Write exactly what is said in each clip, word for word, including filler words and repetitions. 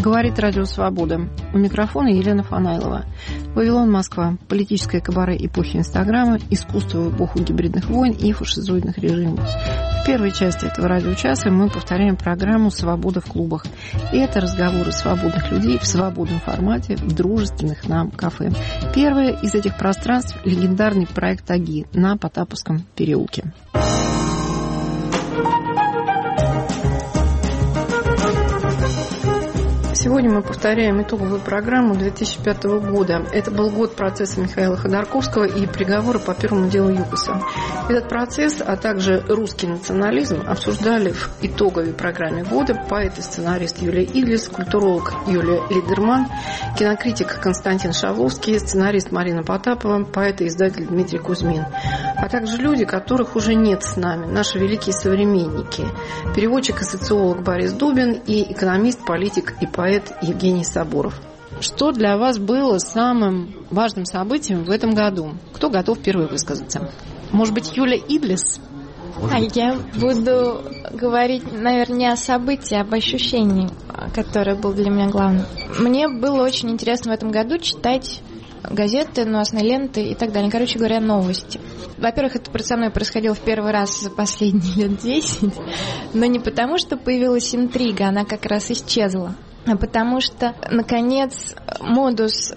Говорит Радио Свобода. У микрофона Елена Фанайлова. Вавилон, Москва. Политическое кабаре эпохи Инстаграма, искусство в эпоху гибридных войн и фашизоидных режимов. В первой части этого радиочаса мы повторяем программу «Свобода в клубах». И это разговоры свободных людей в свободном формате, в дружественных нам кафе. Первое из этих пространств – легендарный проект «Аги» на Потаповском переулке. Сегодня мы повторяем итоговую программу две тысячи пятого года. Это был год процесса Михаила Ходорковского и приговора по первому делу ЮКОСа. Этот процесс, а также русский национализм обсуждали в итоговой программе года поэт и сценарист Юлия Идлис, культуролог Юлия Лидерман, кинокритик Константин Шавловский, сценарист Марина Потапова, поэт и издатель Дмитрий Кузьмин, а также люди, которых уже нет с нами, наши великие современники, переводчик и социолог Борис Дубин и экономист, политик и поэт Евгений Соборов. Что для вас было самым важным событием в этом году? Кто готов первый высказаться? Может быть, Юлия Идлис? А я буду говорить, наверное, не о событии, а об ощущении, которое было для меня главным. Мне было очень интересно в этом году читать газеты, новостные ленты и так далее. Короче говоря, новости. Во-первых, это со мной происходило в первый раз за последние лет десять, но не потому, что появилась интрига, она как раз исчезла, а потому что, наконец, модус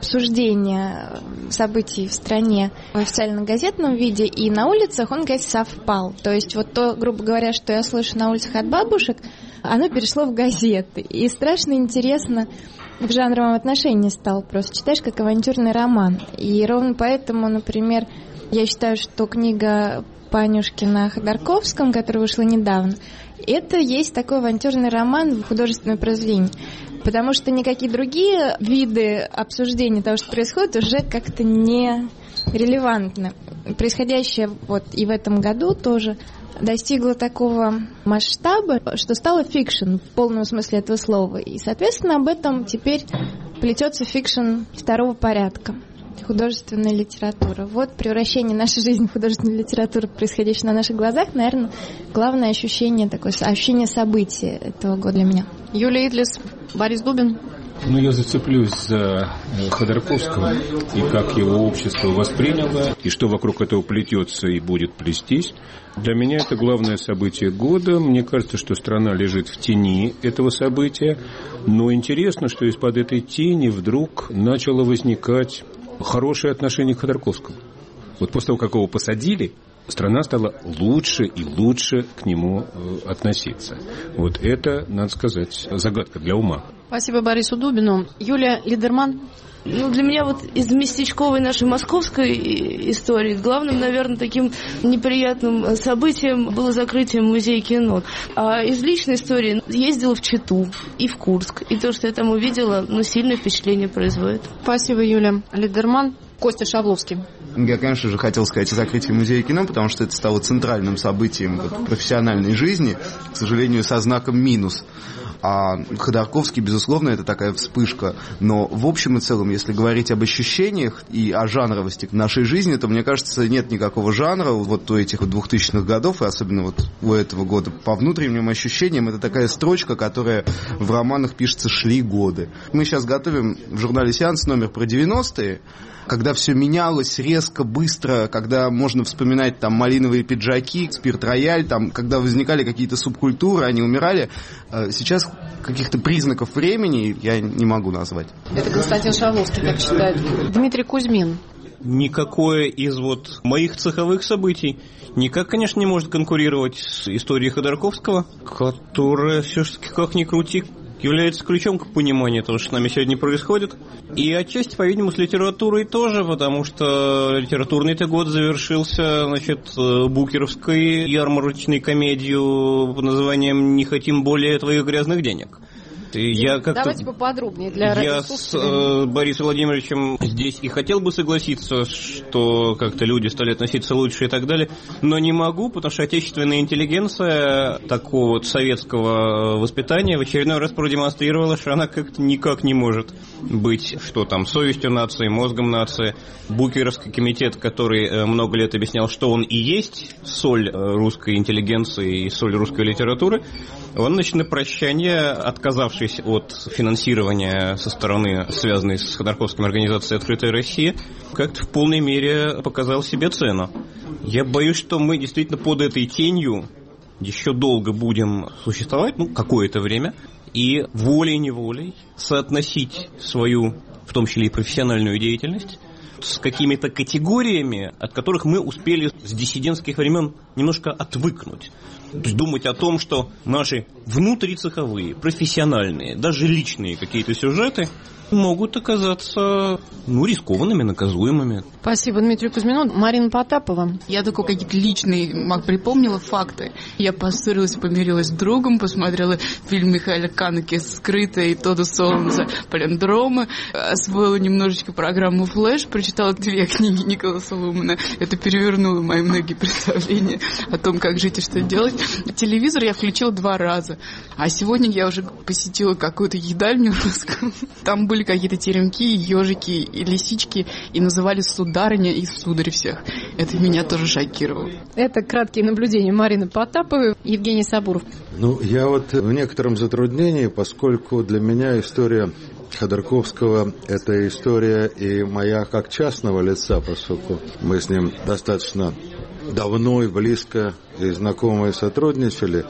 обсуждения событий в стране в официальном газетном виде и на улицах, он, говорит, совпал. То есть вот то, грубо говоря, что я слышу на улицах от бабушек, оно перешло в газеты. И страшно интересно в жанровом отношении стало. Просто читаешь как авантюрный роман. И ровно поэтому, например, я считаю, что книга Панюшкина о Ходорковском, которая вышла недавно, это есть такой авантюрный роман в художественном произведении. Потому что никакие другие виды обсуждения того, что происходит, уже как-то не релевантны. Происходящее вот и в этом году тоже достигло такого масштаба, что стало фикшн в полном смысле этого слова. И, соответственно, об этом теперь плетется фикшн второго порядка. Художественная литература. Вот превращение нашей жизни в художественную литературу, происходящее на наших глазах, наверное, главное ощущение, такое ощущение события этого года для меня. Юлия Идлис, Борис Дубин. Ну, я зацеплюсь за Ходорковского и как его общество восприняло, и что вокруг этого плетется и будет плестись. Для меня это главное событие года. Мне кажется, что страна лежит в тени этого события. Но интересно, что из-под этой тени вдруг начало возникать хорошее отношение к Ходорковскому. Вот после того, как его посадили, страна стала лучше и лучше к нему относиться. Вот это, надо сказать, загадка для ума. Спасибо Борису Дубину. Юлия Лидерман. Ну, для меня вот из местечковой нашей московской истории главным, наверное, таким неприятным событием было закрытие музея кино. А из личной истории ездила в Читу и в Курск. И то, что я там увидела, ну, сильное впечатление производит. Спасибо, Юля Лидерман. Костя Шавловский. Я, конечно же, хотел сказать о закрытии музея кино, потому что это стало центральным событием вот, профессиональной жизни, к сожалению, со знаком минус. А Ходорковский, безусловно, это такая вспышка. Но в общем и целом, если говорить об ощущениях и о жанровости нашей жизни, то, мне кажется, нет никакого жанра вот у этих вот двухтысячных годов, и особенно вот у этого года. По внутренним ощущениям, это такая строчка, которая в романах пишется «шли годы». Мы сейчас готовим в журнале «Сеанс» номер про девяностые, когда все менялось резко, быстро, когда можно вспоминать там малиновые пиджаки, спирт-рояль, там, когда возникали какие-то субкультуры, они умирали. Сейчас каких-то признаков времени я не могу назвать. Это Константин Шавловский так считает. Дмитрий Кузьмин. Никакое из вот моих цеховых событий никак, конечно, не может конкурировать с историей Ходорковского, которая все-таки, как ни крути, является ключом к пониманию того, что с нами сегодня происходит. И отчасти, по-видимому, с литературой тоже, потому что литературный-то год завершился, значит, букеровской ярмарочной комедию под названием «Не хотим более твоих грязных денег». Я как-то, давайте поподробнее для я с э, Борисом Владимировичем здесь и хотел бы согласиться, что как-то люди стали относиться лучше и так далее, но не могу, потому что отечественная интеллигенция такого вот советского воспитания в очередной раз продемонстрировала, что она как-то никак не может быть, что там, совестью нации, мозгом нации. Букеровский комитет, который много лет объяснял, что он и есть соль русской интеллигенции и соль русской литературы, он, значит, на прощание, отказавшись отказавшись от финансирования со стороны, связанной с Ходорковским организацией «Открытая Россия», как-то в полной мере показал себе цену. Я боюсь, что мы действительно под этой тенью еще долго будем существовать, ну, какое-то время, и волей-неволей соотносить свою, в том числе и профессиональную деятельность, с какими-то категориями, от которых мы успели с диссидентских времен немножко отвыкнуть. То есть думать о том, что наши внутрицеховые, профессиональные, даже личные какие-то сюжеты могут оказаться, ну, рискованными, наказуемыми. Спасибо Дмитрию Кузьмину. Марина Потапова. Я только какие-то личные припомнила факты. Я поссорилась, помирилась с другом, посмотрела фильм Михаила Канеки «Скрытая» и Тодда Солнца «Палиндромы», освоила немножечко программу «Флэш», прочитала две книги Николаса Лумана. Это перевернуло мои многие представления о том, как жить и что делать. Телевизор я включила два раза. А сегодня я уже посетила какую-то едальню русскую. Там были какие-то теремки, ежики и лисички, и называли сударыня и сударь всех. Это меня тоже шокировало. Это краткие наблюдения Марины Потаповой. Евгений Сабуров. Ну, я вот в некотором затруднении, поскольку для меня история Ходорковского – это история и моя как частного лица, поскольку мы с ним достаточно давно и близко и знакомы и сотрудничали,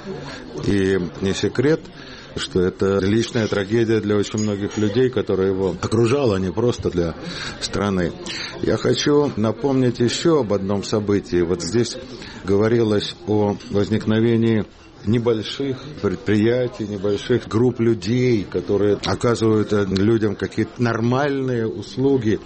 и не секрет, что это личная трагедия для очень многих людей, которые его окружала, а не просто для страны. Я хочу напомнить еще об одном событии. Вот здесь говорилось о возникновении небольших предприятий, небольших групп людей, которые оказывают людям какие-то нормальные услуги.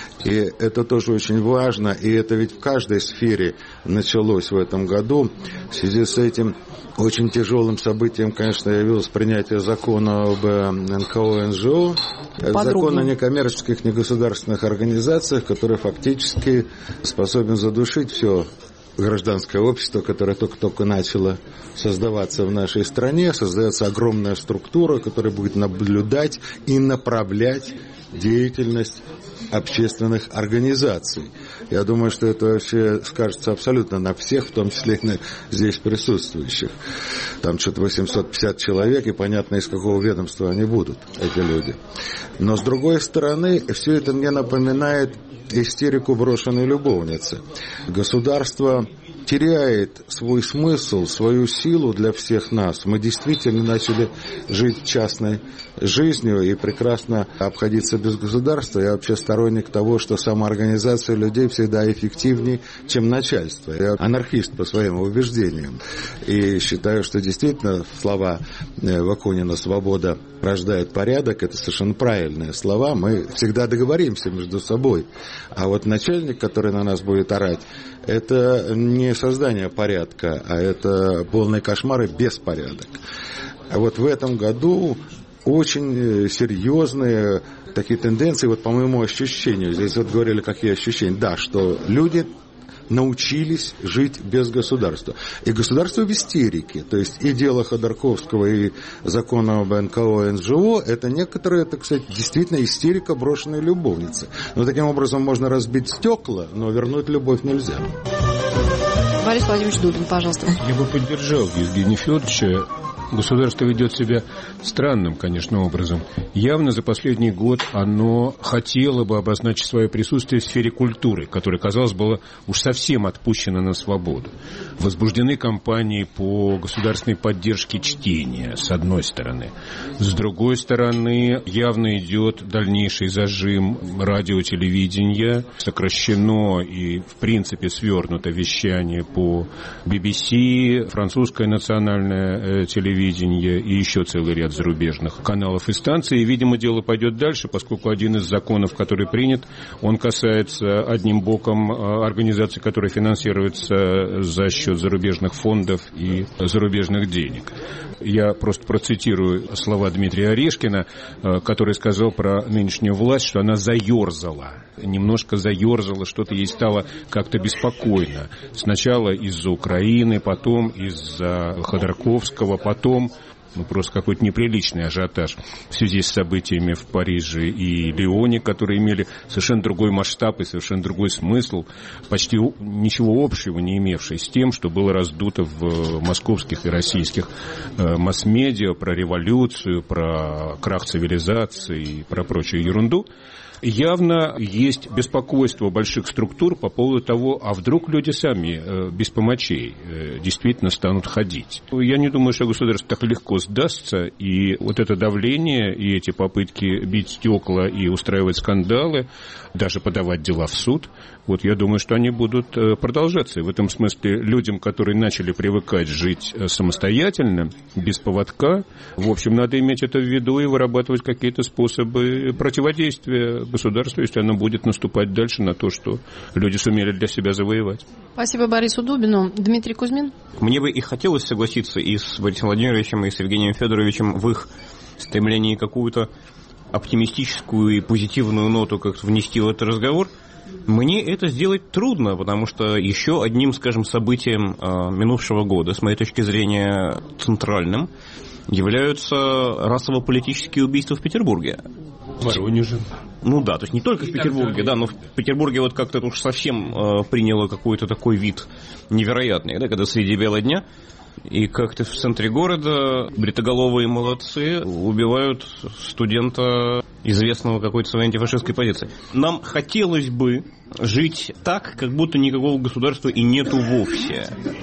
И это тоже очень важно, и это ведь в каждой сфере началось в этом году. В связи с этим очень тяжелым событием, конечно, явилось принятие закона об эн ка о эн жэ о, закон о некоммерческих негосударственных организациях, который фактически способен задушить все гражданское общество, которое только-только начало создаваться в нашей стране. Создается огромная структура, которая будет наблюдать и направлять деятельность общественных организаций. Я думаю, что это вообще скажется абсолютно на всех, в том числе и на здесь присутствующих. Там что-то восемьсот пятьдесят человек, и понятно, из какого ведомства они будут, эти люди. Но, с другой стороны, все это мне напоминает истерику брошенной любовницы. Государство теряет свой смысл, свою силу для всех нас. Мы действительно начали жить частной жизнью и прекрасно обходиться без государства. Я вообще сторонник того, что самоорганизация людей всегда эффективнее, чем начальство. Я анархист по своим убеждениям. И считаю, что действительно слова Бакунина «свобода рождает порядок» — это совершенно правильные слова. Мы всегда договоримся между собой. А вот начальник, который на нас будет орать, это не создание порядка, а это полный кошмар и беспорядок. А вот в этом году очень серьезные такие тенденции, вот по моему ощущению, здесь вот говорили, какие ощущения, да, что люди научились жить без государства. И государство в истерике. То есть и дело Ходорковского, и закон об эн ка о эн жэ о — это некоторая, так сказать, действительно истерика брошенной любовницы. Но таким образом можно разбить стекла, но вернуть любовь нельзя. Борис Владимирович Дудин, пожалуйста. Я бы поддержал Евгения Федоровича. Государство ведет себя странным, конечно, образом. Явно за последний год оно хотело бы обозначить свое присутствие в сфере культуры, которая, казалось, была уж совсем отпущена на свободу. Возбуждены кампании по государственной поддержке чтения, с одной стороны. С другой стороны, явно идет дальнейший зажим радио-телевидения. Сокращено и, в принципе, свернуто вещание по би би си, французское национальное телевидение, и еще целый ряд зарубежных каналов и станций. И, видимо, дело пойдет дальше, поскольку один из законов, который принят, он касается одним боком организаций, которые финансируются за счет зарубежных фондов и зарубежных денег. Я просто процитирую слова Дмитрия Орешкина, который сказал про нынешнюю власть, что она заерзала, немножко заерзала, что-то ей стало как-то беспокойно. Сначала из-за Украины, потом из-за Ходорковского, потом потом ну, просто какой-то неприличный ажиотаж в связи с событиями в Париже и Лионе, которые имели совершенно другой масштаб и совершенно другой смысл, почти ничего общего не имевший с тем, что было раздуто в московских и российских масс-медиа про революцию, про крах цивилизации и про прочую ерунду. Явно есть беспокойство больших структур по поводу того, а вдруг люди сами без помощей действительно станут ходить. Я не думаю, что государство так легко сдастся, и вот это давление, и эти попытки бить стекла и устраивать скандалы, даже подавать дела в суд, вот я думаю, что они будут продолжаться. И в этом смысле людям, которые начали привыкать жить самостоятельно, без поводка, в общем, надо иметь это в виду и вырабатывать какие-то способы противодействия государству, если оно будет наступать дальше на то, что люди сумели для себя завоевать. Спасибо Борису Дубину. Дмитрий Кузьмин. Мне бы и хотелось согласиться и с Борисом Владимировичем, и с Евгением Федоровичем в их стремлении какую-то оптимистическую и позитивную ноту как-то внести в этот разговор. Мне это сделать трудно, потому что еще одним, скажем, событием э, минувшего года, с моей точки зрения, центральным, являются расово-политические убийства в Петербурге. В Воронеже. Ну да, то есть не только в Петербурге, да, но в Петербурге вот как-то это уж совсем э, приняло какой-то такой вид невероятный, да, когда среди бела дня и как-то в центре города бритоголовые молодцы убивают студента, известного какой-то своей антифашистской позиции. Нам хотелось бы жить так, как будто никакого государства и нету вовсе.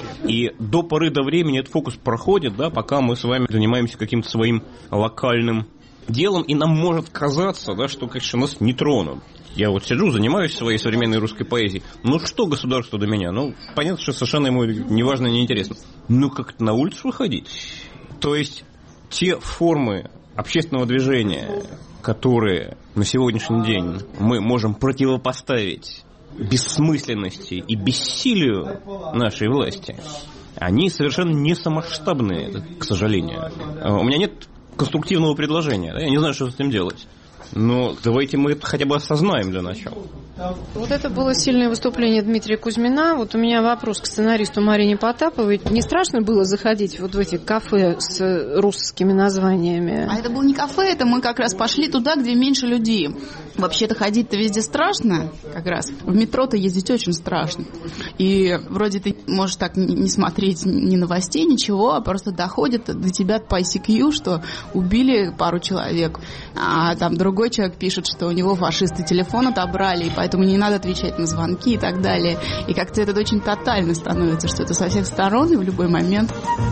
И до поры до времени этот фокус проходит, да, пока мы с вами занимаемся каким-то своим локальным делом, и нам может казаться, да, что, конечно, нас не тронут. Я вот сижу, занимаюсь своей современной русской поэзией. Ну что государство до меня? Ну, понятно, что совершенно ему неважно и неинтересно. Ну, как-то на улицу выходить. То есть те формы общественного движения, которые на сегодняшний день мы можем противопоставить бессмысленности и бессилию нашей власти, они совершенно не самоштабные, к сожалению. У меня нет конструктивного предложения, да? Я не знаю, что с этим делать. Но давайте мы это хотя бы осознаем для начала. Вот это было сильное выступление Дмитрия Кузьмина. Вот у меня вопрос к сценаристу Марине Потаповой. Не страшно было заходить вот в эти кафе с русскими названиями? А это было не кафе, это мы как раз пошли туда, где меньше людей. Вообще-то ходить-то везде страшно, как раз. В метро-то ездить очень страшно. И вроде ты можешь так не смотреть ни новостей, ничего, а просто доходит до тебя по ай си кью, что убили пару человек, а там другой человек пишет, что у него фашисты телефон отобрали, и поэтому не надо отвечать на звонки и так далее. И как-то это очень тотально становится, что это со всех сторон и в любой момент.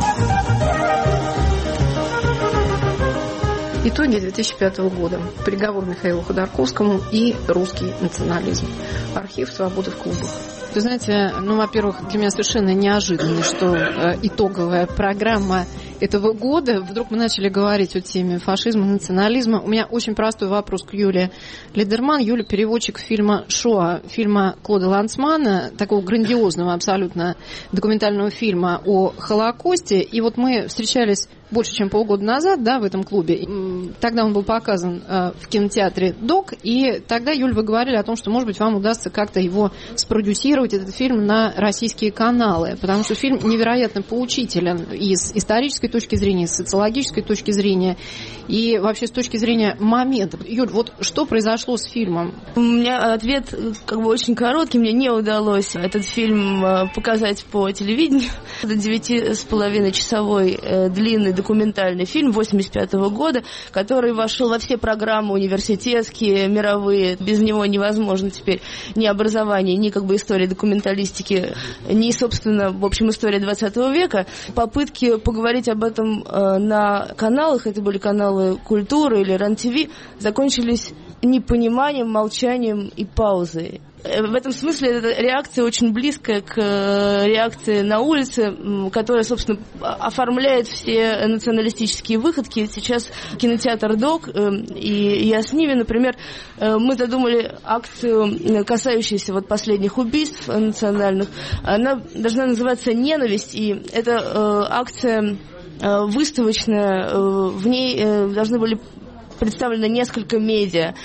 Итоги две тысячи пятого года. Приговор Михаилу Ходорковскому и русский национализм. Архив «Свобода в клубах». Вы знаете, ну, во-первых, для меня совершенно неожиданно, что э, итоговая программа этого года, вдруг мы начали говорить о теме фашизма, национализма. У меня очень простой вопрос к Юлии Лидерман. Юля – переводчик фильма «Шоа», фильма Клода Ланцмана, такого грандиозного абсолютно документального фильма о Холокосте. И вот мы встречались больше, чем полгода назад, да, в этом клубе. Тогда он был показан э, в кинотеатре «Док», и тогда, Юль, вы говорили о том, что, может быть, вам удастся как-то его спродюсировать, этот фильм, на российские каналы, потому что фильм невероятно поучителен и с исторической точки зрения, и с социологической точки зрения, и вообще с точки зрения момента. Юль, вот что произошло с фильмом? У меня ответ как бы очень короткий. Мне не удалось этот фильм показать по телевидению. Это девяти с половиной часовой длинный документальный фильм восемьдесят пятого года, который вошел во все программы университетские, мировые. Без него невозможно теперь ни образование, ни как бы история документалистики, ни, собственно, в общем, история двадцатого века. Попытки поговорить об этом э, на каналах, это были каналы «Культура» или РЕН-ТВ, закончились непониманием, молчанием и паузой. В этом смысле эта реакция очень близкая к реакции на улице, которая, собственно, оформляет все националистические выходки. Сейчас кинотеатр «Док» и я с ними, например, мы задумали акцию, касающуюся вот последних убийств национальных. Она должна называться «Ненависть», и это акция выставочная, в ней должны были представлено несколько медиа.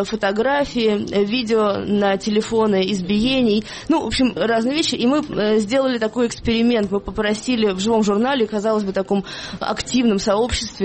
Фотографии, видео на телефоны избиений. Ну, в общем, разные вещи. И мы сделали такой эксперимент. Мы попросили в живом журнале, казалось бы, таком активном сообществе.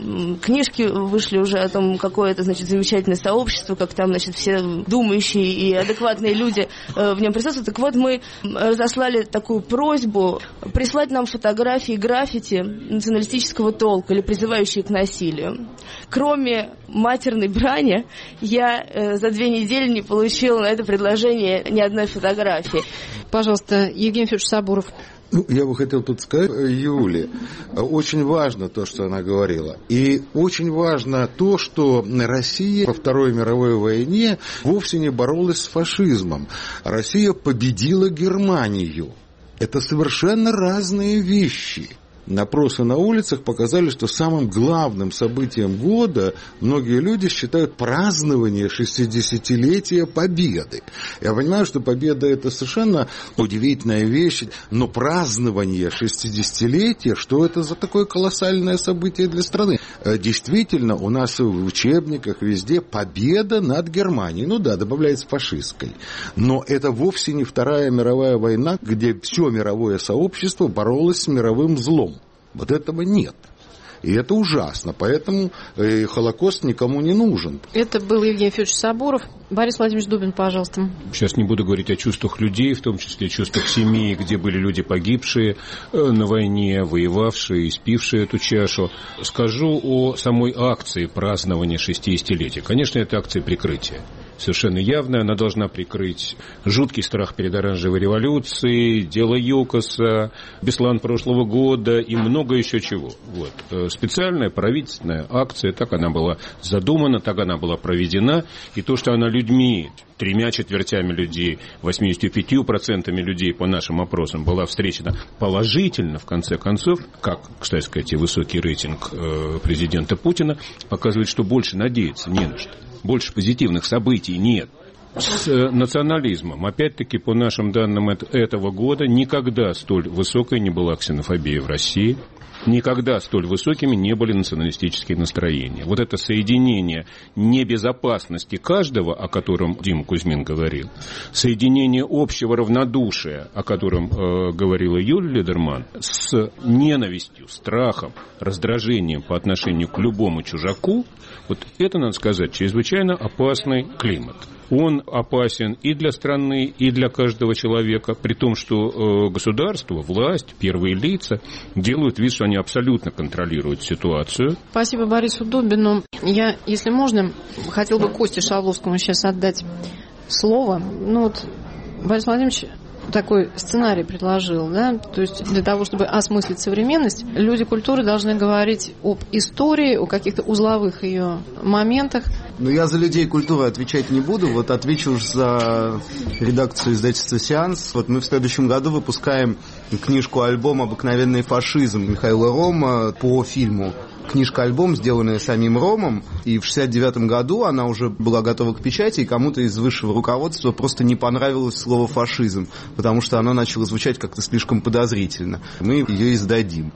Книжки вышли уже о том, какое это, значит, замечательное сообщество, как там, значит, все думающие и адекватные люди в нем присутствуют. Так вот, мы разослали такую просьбу прислать нам фотографии граффити националистического толка или призывающие к насилию. Кроме матерной брани, я э, за две недели не получила на это предложение ни одной фотографии. Пожалуйста, Евгений Федорович Сабуров. Ну, я бы хотел тут сказать, Юле, очень важно то, что она говорила. И очень важно то, что Россия во Второй мировой войне вовсе не боролась с фашизмом. Россия победила Германию. Это совершенно разные вещи. Опросы на улицах показали, что самым главным событием года многие люди считают празднование шестидесятилетия Победы. Я понимаю, что Победа – это совершенно удивительная вещь, но празднование шестидесятилетия, что это за такое колоссальное событие для страны? Действительно, у нас в учебниках везде победа над Германией. Ну да, добавляется фашистской. Но это вовсе не Вторая мировая война, где все мировое сообщество боролось с мировым злом. Вот этого нет. И это ужасно. Поэтому э, Холокост никому не нужен. Это был Евгений Федорович Сабуров. Борис Владимирович Дубин, пожалуйста. Сейчас не буду говорить о чувствах людей, в том числе чувствах семьи, где были люди погибшие на войне, воевавшие, испившие эту чашу. Скажу о самой акции празднования шестидесятилетия. Конечно, это акция прикрытия. Совершенно явно она должна прикрыть жуткий страх перед оранжевой революцией, дело ЮКОСа, Беслан прошлого года и много еще чего. Вот. Специальная правительственная акция, так она была задумана, так она была проведена. И то, что она людьми, тремя четвертями людей, восемьдесят пять процентов людей по нашим опросам была встречена положительно, в конце концов, как, кстати сказать, и высокий рейтинг президента Путина, показывает, что больше надеяться не на что. Больше позитивных событий нет. С национализмом, опять-таки, по нашим данным этого года, никогда столь высокой не была ксенофобия в России. Никогда столь высокими не были националистические настроения. Вот это соединение небезопасности каждого, о котором Дима Кузьмин говорил, соединение общего равнодушия, о котором э, говорила Юлия Лидерман, с ненавистью, страхом, раздражением по отношению к любому чужаку, вот это, надо сказать, чрезвычайно опасный климат. Он опасен и для страны, и для каждого человека, при том, что государство, власть, первые лица делают вид, что они абсолютно контролируют ситуацию. Спасибо Борису Дубину. Я, если можно, хотел бы Косте Шавловскому сейчас отдать слово. Ну вот, Борис Владимирович такой сценарий предложил, да, то есть для того, чтобы осмыслить современность, люди культуры должны говорить об истории, о каких-то узловых ее моментах. Но я за людей культуры отвечать не буду, вот отвечу уж за редакцию издательства «Сеанс». Вот мы в следующем году выпускаем книжку-альбом «Обыкновенный фашизм» Михаила Рома по фильму. Книжка-альбом, сделанная самим Ромом, и в шестьдесят девятом году она уже была готова к печати, и кому-то из высшего руководства просто не понравилось слово «фашизм», потому что оно начало звучать как-то слишком подозрительно. Мы ее издадим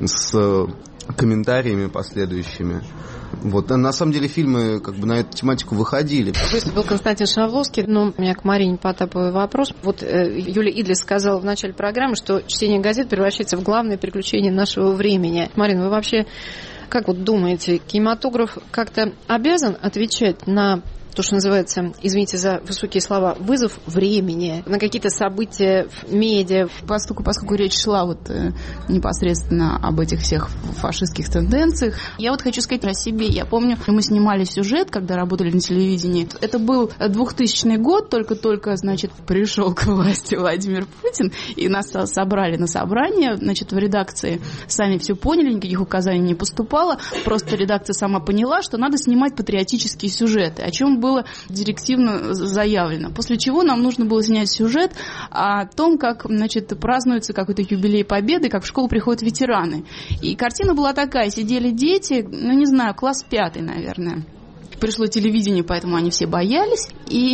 с комментариями последующими. Вот. На самом деле фильмы как бы на эту тематику выходили. Выступил Константин Шавловский, но у меня к Марине Потаповой вопрос. Вот э, Юлия Идлис сказала в начале программы, что чтение газет превращается в главное приключение нашего времени. Марина, вы вообще как вот думаете, кинематограф как-то обязан отвечать на то, что называется, извините за высокие слова, вызов времени, на какие-то события в медиа? Поскольку, поскольку речь шла вот э, непосредственно об этих всех фашистских тенденциях, я вот хочу сказать о себе. Я помню, мы снимали сюжет, когда работали на телевидении. Это был двухтысячный год, только-только, значит, пришел к власти Владимир Путин, и нас собрали на собрание, значит, в редакции сами все поняли, никаких указаний не поступало, просто редакция сама поняла, что надо снимать патриотические сюжеты, о чем было директивно заявлено. После чего нам нужно было снять сюжет о том, как, значит, празднуется какой-то юбилей Победы, как в школу приходят ветераны. И картина была такая, сидели дети, ну, не знаю, класс пятый, наверное. Пришло телевидение, поэтому они все боялись. И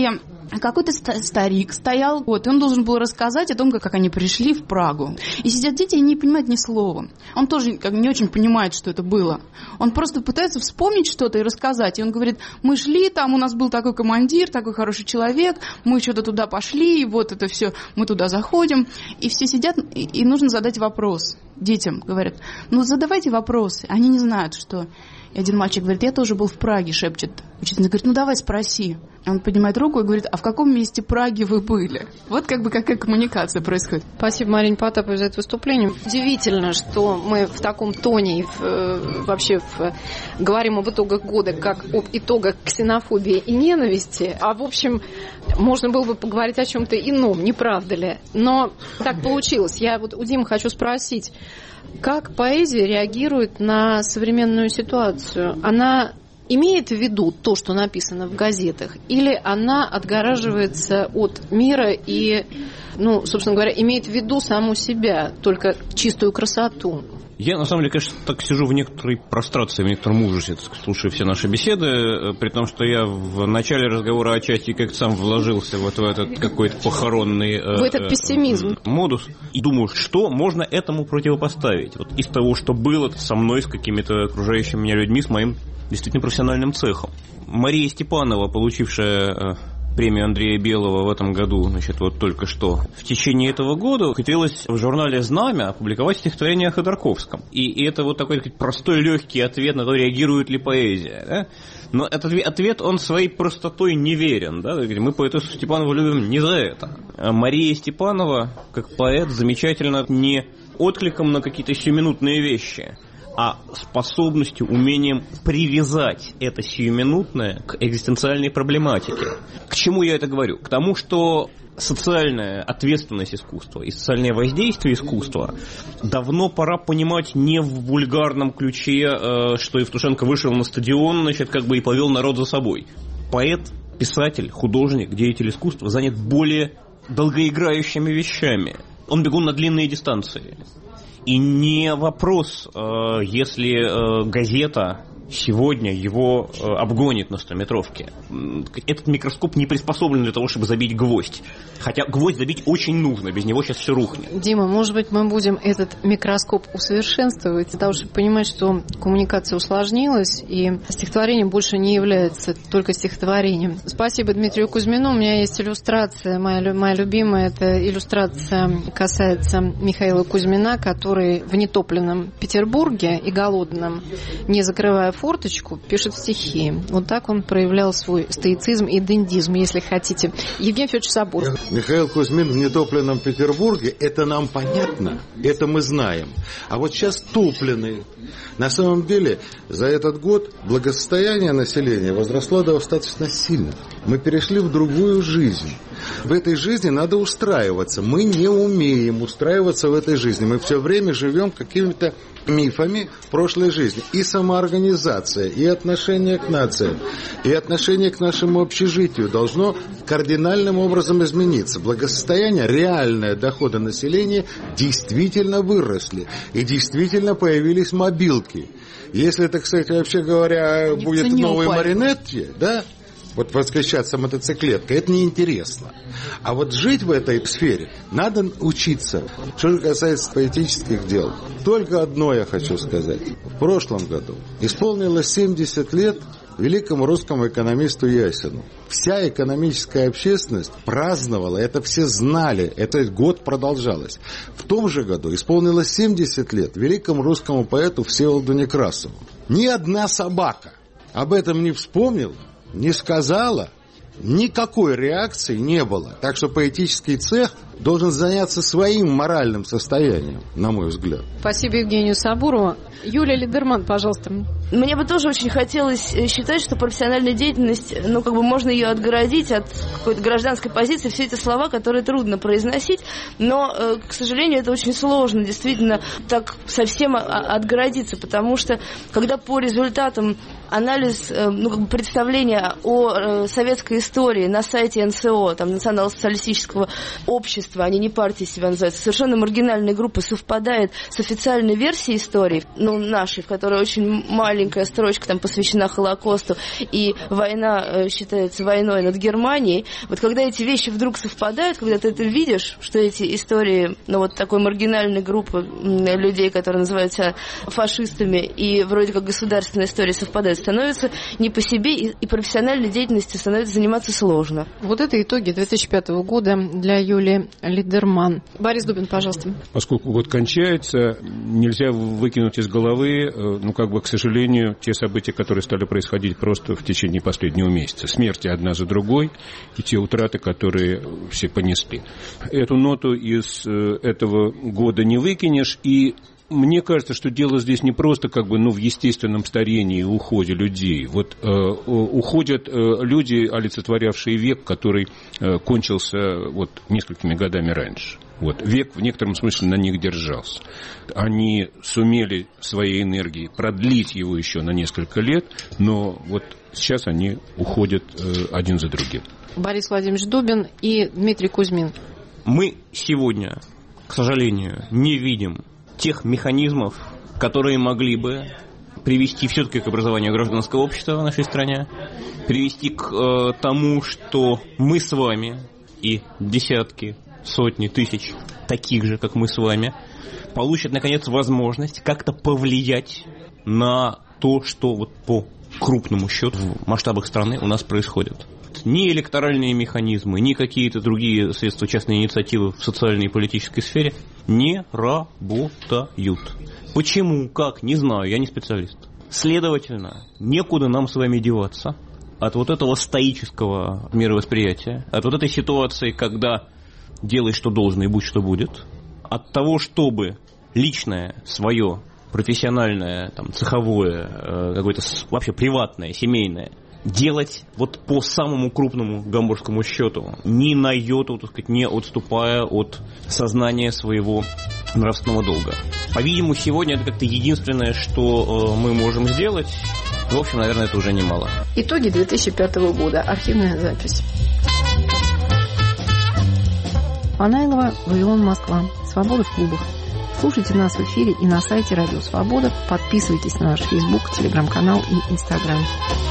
какой-то старик стоял, вот, и он должен был рассказать о том, как они пришли в Прагу. И сидят дети и не понимают ни слова. Он тоже как, не очень понимает, что это было. Он просто пытается вспомнить что-то и рассказать. И он говорит, мы шли, там у нас был такой командир, такой хороший человек, мы что-то туда пошли, и вот это все, мы туда заходим. И все сидят, и, и нужно задать вопрос детям. Говорят, ну задавайте вопросы. Они не знают, что... И один мальчик говорит, я тоже был в Праге, шепчет. Учительница говорит, ну давай спроси. Он поднимает руку и говорит, а в каком месте Праги вы были? Вот как бы какая коммуникация происходит. Спасибо, Марине Потаповой, за это выступление. Удивительно, что мы в таком тоне в, вообще в, говорим об итогах года как об итогах ксенофобии и ненависти, а в общем можно было бы поговорить о чем-то ином, не правда ли? Но так получилось. Я вот у Димы хочу спросить, как поэзия реагирует на современную ситуацию? Она имеет в виду то, что написано в газетах, или она отгораживается от мира и, ну, собственно говоря, имеет в виду саму себя, только чистую красоту? Я, на самом деле, конечно, так сижу в некоторой прострации, в некотором ужасе, слушая все наши беседы, при том, что я в начале разговора отчасти как-то сам вложился вот в этот какой-то похоронный в этот пессимизм. модус. И думаю, что можно этому противопоставить? Вот из того, что было со мной, с какими-то окружающими меня людьми, с моим действительно профессиональным цехом. Мария Степанова, получившая премию Андрея Белого в этом году, значит, вот только что. В течение этого года хотелось в журнале «Знамя» опубликовать стихотворение о Ходорковском. И, и это вот такой простой, легкий ответ на то, реагирует ли поэзия. Да? Но этот ответ, он своей простотой неверен. Да? Мы поэтессу Степанову любим не за это. А Мария Степанова, как поэт, замечательно не откликом на какие-то сиюминутные вещи, а способностью, умением привязать это сиюминутное к экзистенциальной проблематике. К чему я это говорю? К тому, что социальная ответственность искусства и социальное воздействие искусства давно пора понимать не в вульгарном ключе, что Евтушенко вышел на стадион, значит, как бы и повел народ за собой. Поэт, писатель, художник, деятель искусства занят более долгоиграющими вещами. Он бегун на длинные дистанции. И не вопрос, если газета сегодня его обгонит на стометровке. Этот микроскоп не приспособлен для того, чтобы забить гвоздь. Хотя гвоздь забить очень нужно, без него сейчас все рухнет. Дима, может быть, мы будем этот микроскоп усовершенствовать для того, чтобы понимать, что коммуникация усложнилась, и стихотворение больше не является только стихотворением. Спасибо Дмитрию Кузьмину. У меня есть иллюстрация, моя, моя любимая, это иллюстрация касается Михаила Кузьмина, который в нетопленном Петербурге и голодном, не закрывая форточку, пишет стихи. Вот так он проявлял свой стоицизм и дендизм, если хотите. Евгений Федорович Сабуров. Михаил Кузьмин в нетопленном Петербурге, это нам понятно, это мы знаем. А вот сейчас топленый. На самом деле, за этот год благосостояние населения возросло достаточно сильно. Мы перешли в другую жизнь. В этой жизни надо устраиваться. Мы не умеем устраиваться в этой жизни. Мы все время живем какими-то мифами прошлой жизни. И самоорганизация, и отношение к нациям, и отношение к нашему общежитию должно кардинальным образом измениться. Благосостояние, реальные доходы населения действительно выросли. И действительно появились мобилки. Если это, кстати, вообще говоря, не будет новый Маринетти, да? Вот восхищаться мотоциклеткой, это неинтересно. А вот жить в этой сфере надо учиться. Что же касается поэтических дел, только одно я хочу сказать. В прошлом году исполнилось семьдесят лет великому русскому экономисту Ясину. Вся экономическая общественность праздновала, это все знали, этот год продолжалось. В том же году исполнилось семьдесят лет великому русскому поэту Всеволоду Некрасову. Ни одна собака об этом не вспомнила, не сказала, никакой реакции не было. Так что поэтический цех должен заняться своим моральным состоянием, на мой взгляд. Спасибо Евгению Сабурову. Юлия Лидерман, пожалуйста. Мне бы тоже очень хотелось считать, что профессиональная деятельность, ну, как бы можно ее отгородить от какой-то гражданской позиции, все эти слова, которые трудно произносить, но, к сожалению, это очень сложно, действительно, так совсем отгородиться, потому что, когда по результатам анализ, ну, как бы представления о советской истории на сайте эн эс о, там, Национал-социалистического общества, общество, они не партии себя называют, совершенно маргинальная группа, совпадает с официальной версией истории, ну, нашей, в которой очень маленькая строчка там посвящена Холокосту, и война считается войной над Германией. Вот когда эти вещи вдруг совпадают, когда ты это видишь, что эти истории, ну, вот такой маргинальной группы людей, которые называют себя фашистами, и вроде как государственная история совпадает, становится не по себе, и, и профессиональной деятельностью становится заниматься сложно. Вот это итоги две тысячи пятого года для Юлии Лидерман. Борис Дубин, пожалуйста. Поскольку год кончается, нельзя выкинуть из головы, ну, как бы, к сожалению, те события, которые стали происходить просто в течение последнего месяца. Смерти одна за другой и те утраты, которые все понесли. Эту ноту из этого года не выкинешь, и мне кажется, что дело здесь не просто как бы, ну, в естественном старении и уходе людей. Вот э, уходят э, люди, олицетворявшие век, который э, кончился вот несколькими годами раньше. Вот. Век в некотором смысле на них держался. Они сумели своей энергией продлить его еще на несколько лет, но вот сейчас они уходят э, один за другим. Борис Владимирович Дубин и Дмитрий Кузьмин. Мы сегодня, к сожалению, не видим тех механизмов, которые могли бы привести все-таки к образованию гражданского общества в нашей стране, привести к э, тому, что мы с вами и десятки, сотни, тысяч таких же, как мы с вами, получат, наконец, возможность как-то повлиять на то, что вот по крупному счету в масштабах страны у нас происходит. Ни электоральные механизмы, ни какие-то другие средства частной инициативы в социальной и политической сфере не работают. Почему, как, не знаю, я не специалист. Следовательно, некуда нам с вами деваться от вот этого стоического мировосприятия, от вот этой ситуации, когда делай, что должно, и будь, что будет, от того, чтобы личное, свое, профессиональное, там, цеховое, какое-то вообще приватное, семейное, делать вот по самому крупному гамбургскому счету, ни на йоту, так сказать, не отступая от сознания своего нравственного долга. По-видимому, сегодня это как-то единственное, что э, мы можем сделать. В общем, наверное, это уже немало. Итоги две тысячи пятого года. Архивная запись. Панайлова, Вавилон, Москва. Свобода в клубах. Слушайте нас в эфире и на сайте Радио Свобода. Подписывайтесь на наш Фейсбук, Телеграм-канал и Инстаграм.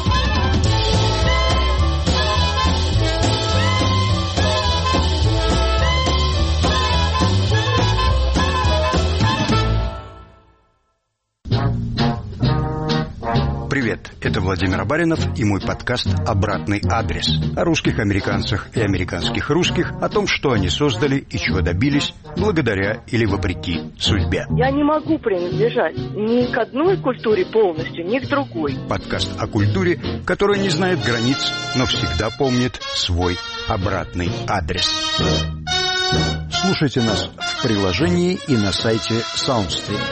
Привет, это Владимир Абаринов и мой подкаст «Обратный адрес» о русских американцах и американских русских, о том, что они создали и чего добились благодаря или вопреки судьбе. Я не могу принадлежать ни к одной культуре полностью, ни к другой. Подкаст о культуре, которая не знает границ, но всегда помнит свой обратный адрес. Слушайте нас в приложении и на сайте SoundStream.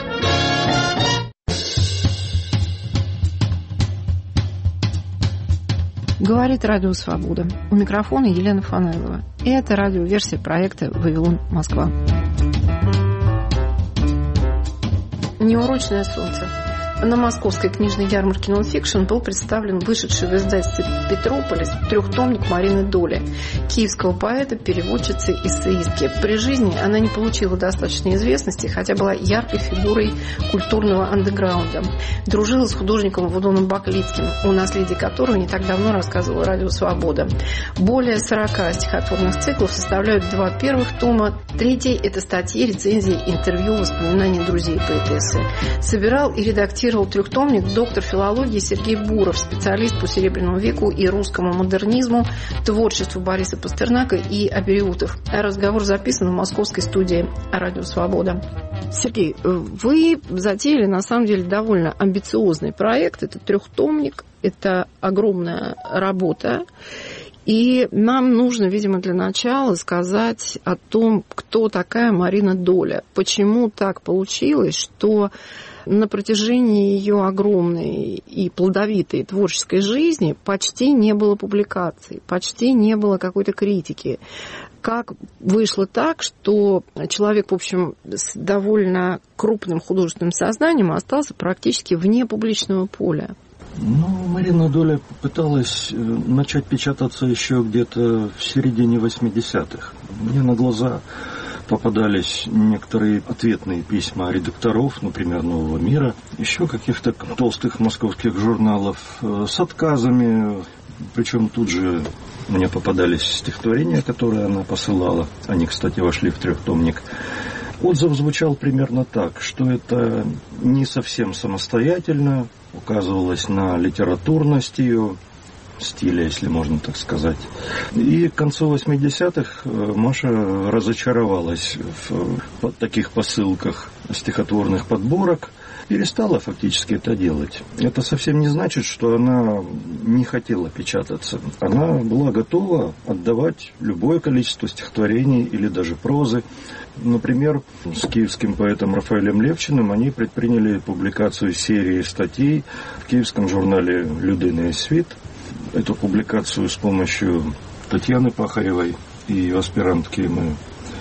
Говорит Радио Свобода. У микрофона Елена Фанайлова. И это радиоверсия проекта «Вавилон, Москва». Неурочное солнце. На московской книжной ярмарке «Нонфикшн» был представлен вышедший в издательстве «Петрополис» трехтомник Марины Доли, киевского поэта, переводчицы, эссеистки. При жизни она не получила достаточной известности, хотя была яркой фигурой культурного андеграунда. Дружила с художником Вудоном Баклицким, о наследии которого не так давно рассказывала Радио Свобода. Более сорока стихотворных циклов составляют два первых тома. Третий – это статьи, рецензии, интервью, воспоминания друзей поэтессы. Собирал и редактировал трехтомник доктор филологии Сергей Буров, специалист по Серебряному веку и русскому модернизму, творчеству Бориса Пастернака и Абериутов. Разговор записан в московской студии «Радио Свобода». Сергей, вы затеяли, на самом деле, довольно амбициозный проект. Это трехтомник, это огромная работа. И нам нужно, видимо, для начала сказать о том, кто такая Марина Доля. Почему так получилось, что на протяжении ее огромной и плодовитой творческой жизни почти не было публикаций, почти не было какой-то критики. Как вышло так, что человек, в общем, с довольно крупным художественным сознанием остался практически вне публичного поля? Ну, Марина Доля пыталась начать печататься еще где-то в середине восьмидесятых. Мне на глаза попадались некоторые ответные письма редакторов, например, «Нового мира», еще каких-то толстых московских журналов с отказами. Причем тут же мне попадались стихотворения, которые она посылала. Они, кстати, вошли в трехтомник. Отзыв звучал примерно так, что это не совсем самостоятельно, указывалось на литературность ее стиля, если можно так сказать. И к концу восьмидесятых Маша разочаровалась в таких посылках стихотворных подборок, перестала фактически это делать. Это совсем не значит, что она не хотела печататься. Она была готова отдавать любое количество стихотворений или даже прозы. Например, с киевским поэтом Рафаэлем Левчиным они предприняли публикацию серии статей в киевском журнале «Людиный світ». Эту публикацию с помощью Татьяны Пахаревой и ее аспирантки мы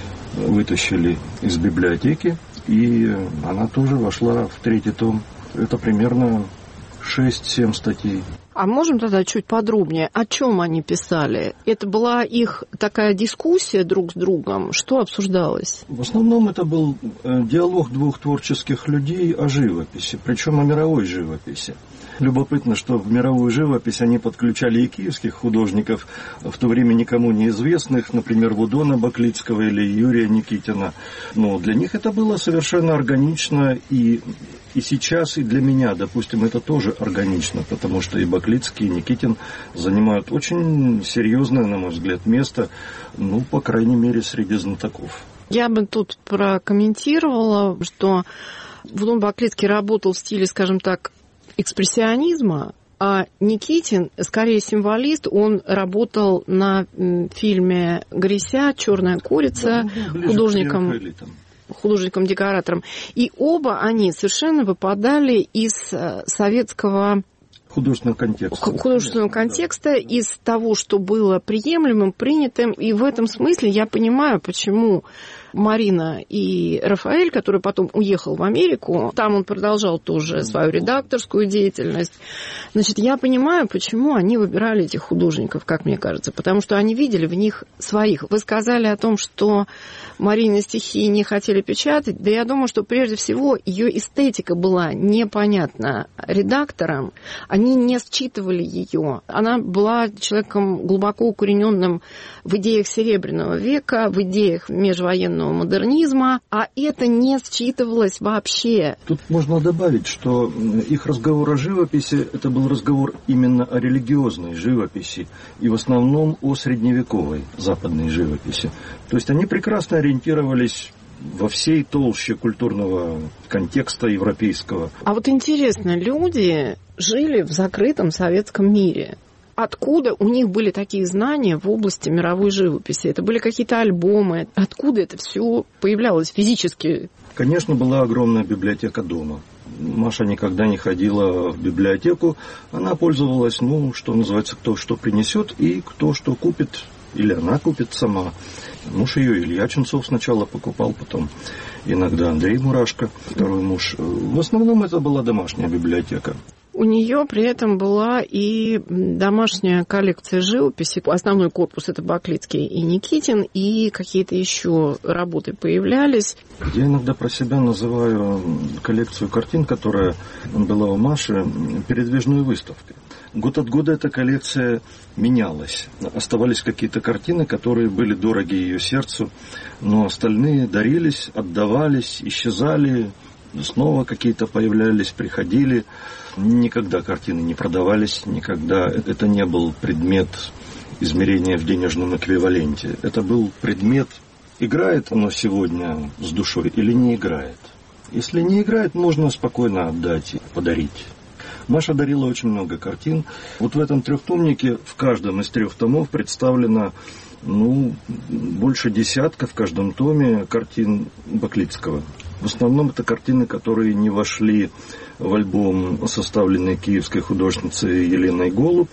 вытащили из библиотеки, и она тоже вошла в третий том. Это примерно шесть-семь статей. А можем тогда чуть подробнее, о чем они писали? Это была их такая дискуссия друг с другом? Что обсуждалось? В основном это был диалог двух творческих людей о живописи, причем о мировой живописи. Любопытно, что в мировую живопись они подключали и киевских художников, в то время никому неизвестных, например, Вудона Баклицкого или Юрия Никитина. Но для них это было совершенно органично, и, и сейчас, и для меня, допустим, это тоже органично, потому что и Баклицкий, и Никитин занимают очень серьезное, на мой взгляд, место, ну, по крайней мере, среди знатоков. Я бы тут прокомментировала, что Вудон Баклицкий работал в стиле, скажем так, экспрессионизма, а Никитин, скорее символист, он работал на фильме Грися «Черная курица», да, художником, художником-декоратором. И оба они совершенно выпадали из советского художественного контекста. Художественного контекста, да. Из того, что было приемлемым, принятым. И в этом смысле я понимаю, почему Марина и Рафаэль, который потом уехал в Америку, там он продолжал тоже свою редакторскую деятельность. Значит, я понимаю, почему они выбирали этих художников, как мне кажется, потому что они видели в них своих. Вы сказали о том, что Марины стихи не хотели печатать, да я думаю, что прежде всего ее эстетика была непонятна редакторам, они не считывали ее. Она была человеком глубоко укорененным в идеях Серебряного века, в идеях межвоенного модернизма, а это не считывалось вообще. Тут можно добавить, что их разговор о живописи, это был разговор именно о религиозной живописи и в основном о средневековой западной живописи. То есть они прекрасно ориентировались во всей толще культурного контекста европейского. А вот интересно, люди жили в закрытом советском мире. Откуда у них были такие знания в области мировой живописи? Это были какие-то альбомы? Откуда это все появлялось физически? Конечно, была огромная библиотека дома. Маша никогда не ходила в библиотеку. Она пользовалась, ну, что называется, кто что принесет и кто что купит. Или она купит сама. Муж ее Илья Ченцов сначала покупал, потом иногда Андрей Мурашко, второй муж. В основном это была домашняя библиотека. У нее при этом была и домашняя коллекция живописи. Основной корпус — это Баклицкий и Никитин, и какие-то еще работы появлялись. Я иногда про себя называю коллекцию картин, которая была у Маши, передвижной выставкой. Год от года эта коллекция менялась. Оставались какие-то картины, которые были дороги ее сердцу, но остальные дарились, отдавались, исчезали, снова какие-то появлялись, приходили. Никогда картины не продавались, никогда это не был предмет измерения в денежном эквиваленте. Это был предмет, играет оно сегодня с душой или не играет. Если не играет, можно спокойно отдать и подарить. Маша дарила очень много картин. Вот в этом трехтомнике, в каждом из трех томов представлено, ну, больше десятка в каждом томе картин Баклицкого. В основном это картины, которые не вошли в альбом, составленный киевской художницей Еленой Голуб.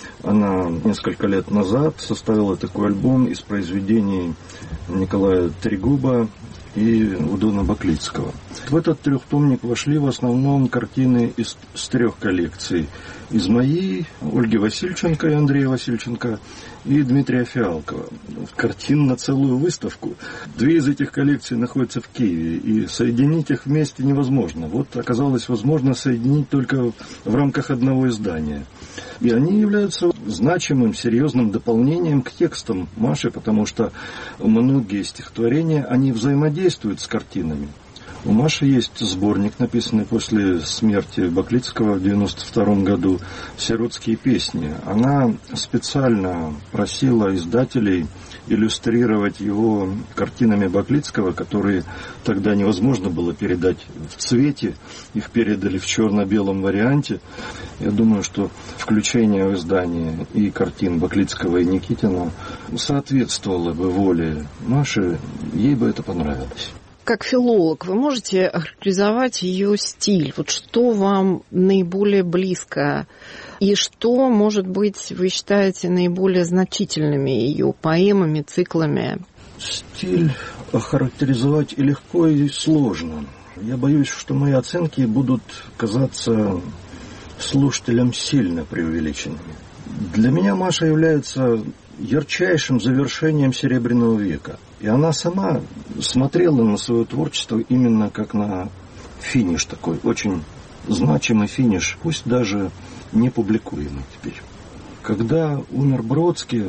Она несколько лет назад составила такой альбом из произведений Николая Трегуба и у Дона Баклицкого. В этот трехтомник вошли в основном картины из, из трех коллекций. Из моей, Ольги Васильченко и Андрея Васильченко, и Дмитрия Фиалкова. Картин на целую выставку. Две из этих коллекций находятся в Киеве, и соединить их вместе невозможно. Вот оказалось возможно соединить только в рамках одного издания. И они являются значимым, серьезным дополнением к текстам Маши, потому что многие стихотворения, они взаимодействуют с картинами. У Маши есть сборник, написанный после смерти Баклицкого в девяносто втором году, «Сиротские песни». Она специально просила издателей иллюстрировать его картинами Баклицкого, которые тогда невозможно было передать в цвете. Их передали в черно-белом варианте. Я думаю, что включение в издание и картин Баклицкого и Никитина соответствовало бы воле Маши, ей бы это понравилось. Как филолог, вы можете охарактеризовать ее стиль? Вот что вам наиболее близко? И что, может быть, вы считаете наиболее значительными ее поэмами, циклами? Стиль охарактеризовать и легко, и сложно. Я боюсь, что мои оценки будут казаться слушателям сильно преувеличенными. Для меня Маша является ярчайшим завершением Серебряного века. И она сама смотрела на свое творчество именно как на финиш такой, очень значимый финиш, пусть даже не публикуемый теперь. Когда умер Бродский,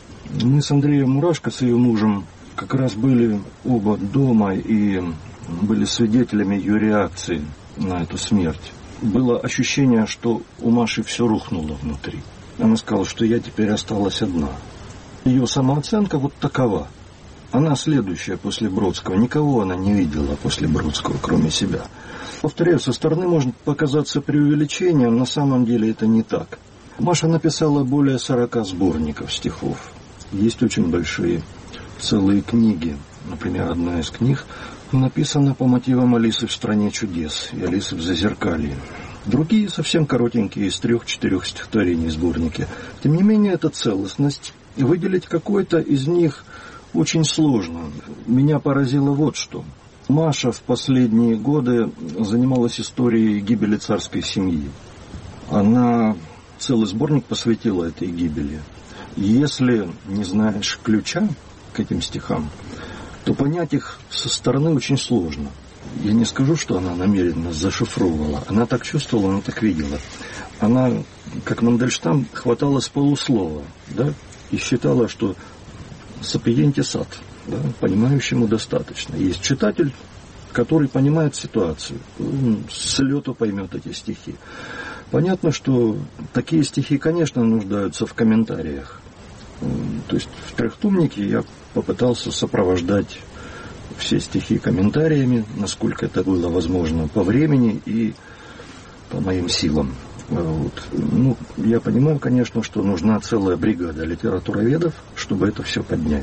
мы с Андреем Мурашко, с ее мужем, как раз были оба дома и были свидетелями ее реакции на эту смерть. Было ощущение, что у Маши все рухнуло внутри. Она сказала, что я теперь осталась одна. Ее самооценка вот такова. Она следующая после Бродского. Никого она не видела после Бродского, кроме себя. Повторяю, со стороны может показаться преувеличением, на самом деле это не так. Маша написала более сорока сборников стихов. Есть очень большие целые книги. Например, одна из книг написана по мотивам «Алисы в стране чудес» и «Алисы в Зазеркалье». Другие совсем коротенькие, из трех-четырех стихотворений сборники. Тем не менее, это целостность. И выделить какой-то из них очень сложно. Меня поразило вот что. Маша в последние годы занималась историей гибели царской семьи. Она целый сборник посвятила этой гибели. Если не знаешь ключа к этим стихам, то понять их со стороны очень сложно. Я не скажу, что она намеренно зашифровывала. Она так чувствовала, она так видела. Она, как Мандельштам, хватала с полуслова, да, и считала, что сапиенти сат, да, понимающему достаточно. Есть читатель, который понимает ситуацию, он с лету поймет эти стихи. Понятно, что такие стихи, конечно, нуждаются в комментариях. То есть в трехтомнике я попытался сопровождать все стихи комментариями, насколько это было возможно по времени и по моим силам. Вот. Ну, я понимаю, конечно, что нужна целая бригада литературоведов, чтобы это все поднять.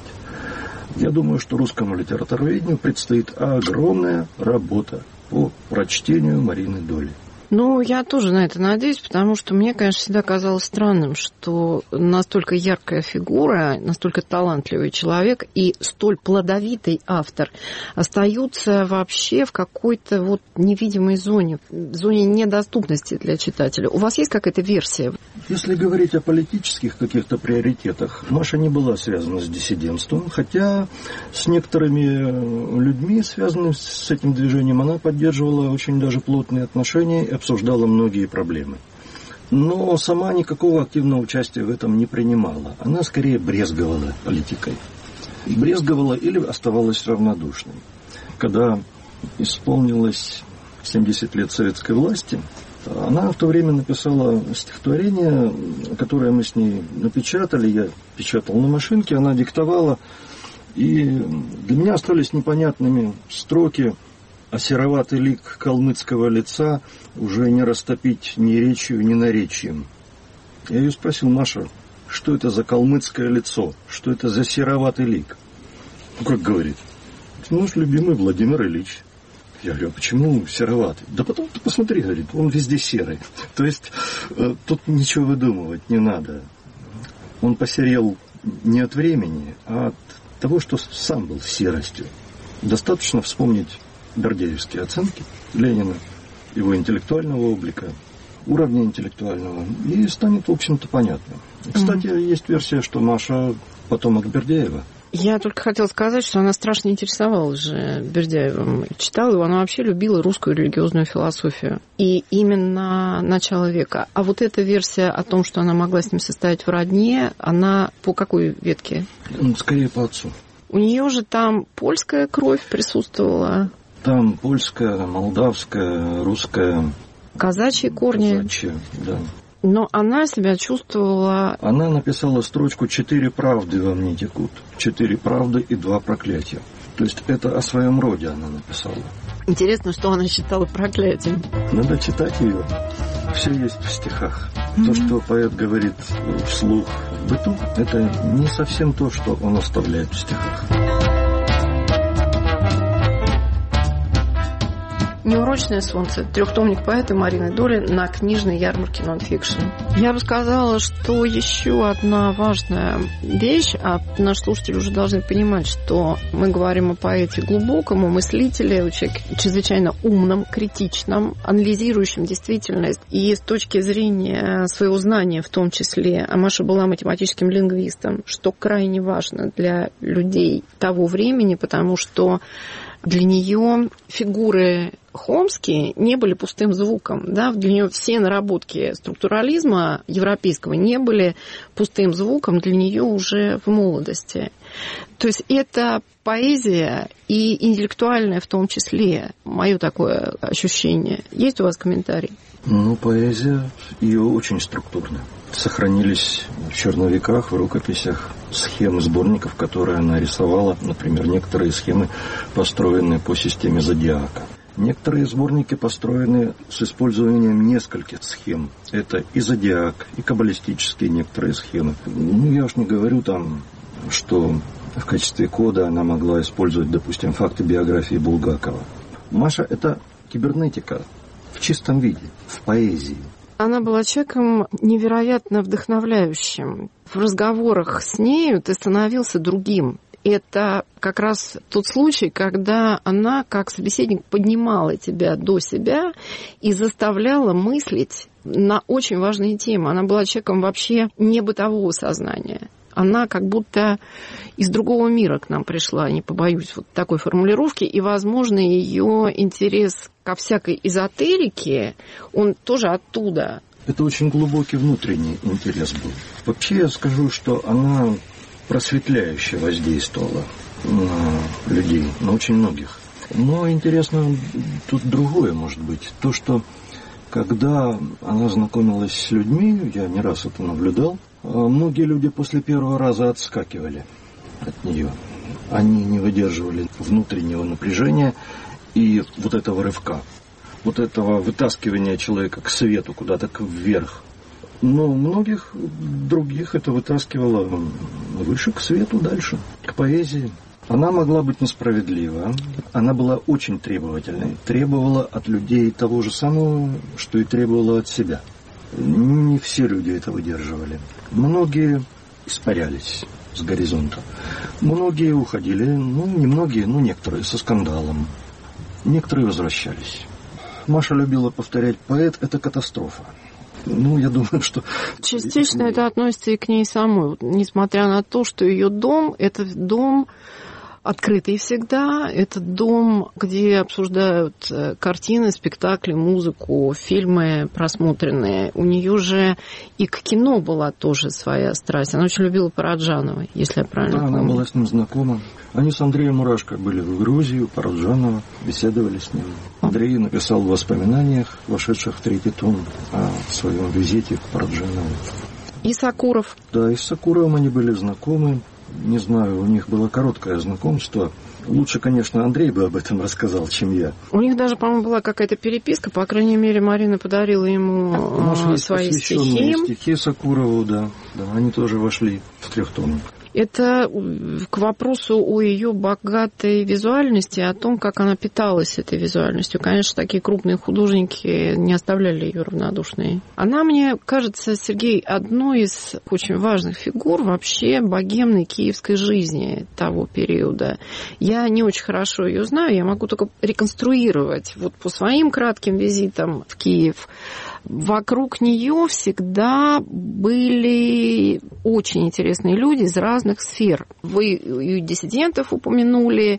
Я думаю, что русскому литературоведению предстоит огромная работа по прочтению Марины Доли. Ну, я тоже на это надеюсь, потому что мне, конечно, всегда казалось странным, что настолько яркая фигура, настолько талантливый человек и столь плодовитый автор остаются вообще в какой-то вот невидимой зоне, зоне недоступности для читателя. У вас есть какая-то версия? Если говорить о политических каких-то приоритетах, Маша не была связана с диссидентством, хотя с некоторыми людьми, связанными с этим движением, она поддерживала очень даже плотные отношения и обсуждала многие проблемы. Но сама никакого активного участия в этом не принимала. Она скорее брезговала политикой. Брезговала или оставалась равнодушной. Когда исполнилось семьдесят лет советской власти, она в то время написала стихотворение, которое мы с ней напечатали. Я печатал на машинке, она диктовала. И для меня остались непонятными строки: «А сероватый лик калмыцкого лица уже не растопить ни речью, ни наречием». Я ее спросил: Маша, что это за калмыцкое лицо? Что это за сероватый лик? Ну, как говорит, наш любимый Владимир Ильич. Я говорю: а почему сероватый? Да потом ты посмотри, говорит, он везде серый. То есть э, тут ничего выдумывать не надо. Он посерел не от времени, а от того, что сам был серостью. Достаточно вспомнить бердяевские оценки Ленина, его интеллектуального облика, уровня интеллектуального, и станет, в общем-то, понятно. Кстати, mm-hmm. есть версия, что Маша потомок Бердяева. Я только хотела сказать, что она страшно интересовалась же Бердяевым. Читала его, она вообще любила русскую религиозную философию. И именно начало века. А вот эта версия о том, что она могла с ним состоять в родне, она по какой ветке? Скорее по отцу. У нее же там польская кровь присутствовала. Там польская, молдавская, русская. Казачьи корни. Казачьи, да. Но она себя чувствовала... Она написала строчку «Четыре правды во мне текут». Четыре правды и два проклятия. То есть это о своем роде она написала. Интересно, что она считала проклятием. Надо читать ее. Все есть в стихах. Mm-hmm. То, что поэт говорит вслух в быту, это не совсем то, что он оставляет в стихах. «Неурочное солнце». Трехтомник поэта Марины Доли на книжной ярмарке нонфикшн. Я бы сказала, что еще одна важная вещь, а наши слушатели уже должны понимать, что мы говорим о поэте глубоком, о мыслителе, о человеке чрезвычайно умном, критичном, анализирующем действительность. И с точки зрения своего знания, в том числе, а Маша была математическим лингвистом, что крайне важно для людей того времени, потому что для нее фигуры хомские не были пустым звуком. Да? Для нее все наработки структурализма европейского не были пустым звуком для нее уже в молодости. То есть это поэзия и интеллектуальная в том числе. Мое такое ощущение. Есть у вас комментарий? Ну, поэзия ее очень структурная. Сохранились в черновиках, в рукописях схемы сборников, которые она рисовала. Например, некоторые схемы построены по системе зодиака. Некоторые сборники построены с использованием нескольких схем. Это и зодиак, и каббалистические некоторые схемы. Ну, я уж не говорю там, что в качестве кода она могла использовать, допустим, факты биографии Булгакова. Маша – это кибернетика в чистом виде, в поэзии. Она была человеком невероятно вдохновляющим. В разговорах с нею ты становился другим. Это как раз тот случай, когда она, как собеседник, поднимала тебя до себя и заставляла мыслить на очень важные темы. Она была человеком вообще не бытового сознания. Она как будто из другого мира к нам пришла, не побоюсь вот такой формулировки. И, возможно, ее интерес ко всякой эзотерике, он тоже оттуда. Это очень глубокий внутренний интерес был. Вообще я скажу, что она просветляюще воздействовала на людей, на очень многих. Но интересно тут другое, может быть. То, что когда она знакомилась с людьми, я не раз это наблюдал, многие люди после первого раза отскакивали от нее. Они не выдерживали внутреннего напряжения и вот этого рывка, вот этого вытаскивания человека к свету, куда-то вверх. Но многих других это вытаскивало выше, к свету, дальше, к поэзии. Она могла быть несправедлива, она была очень требовательной, требовала от людей того же самого, что и требовала от себя. Не все люди это выдерживали. Многие испарялись с горизонта. Многие уходили, ну, не многие, но некоторые со скандалом. Некоторые возвращались. Маша любила повторять: поэт – это катастрофа. Ну, я думаю, что... Частично это относится и к ней самой. Несмотря на то, что ее дом – это дом открытый всегда. Это дом, где обсуждают картины, спектакли, музыку, фильмы просмотренные. У нее же и к кино была тоже своя страсть. Она очень любила Параджанова, если я правильно да, помню. Она была с ним знакома. Они с Андреем Мурашко были в Грузии, у Параджанова, беседовали с ним. Андрей написал в воспоминаниях, вошедших в третий том, о своем визите к Параджанову. И Сакуров. Да, и с Сакуровым они были знакомы. Не знаю, у них было короткое знакомство. Лучше, конечно, Андрей бы об этом рассказал, чем я. У них даже, по-моему, была какая-то переписка. По крайней мере, Марина подарила ему Может, свои стихи. стихи Сакурову, да. Да, они тоже вошли в трехтомник. Это к вопросу о ее богатой визуальности, о том, как она питалась этой визуальностью. Конечно, такие крупные художники не оставляли ее равнодушной. Она, мне кажется, Сергей, одной из очень важных фигур вообще богемной киевской жизни того периода. Я не очень хорошо ее знаю, я могу только реконструировать. Вот по своим кратким визитам в Киев вокруг нее всегда были очень интересные люди из разных сфер. Вы и диссидентов упомянули,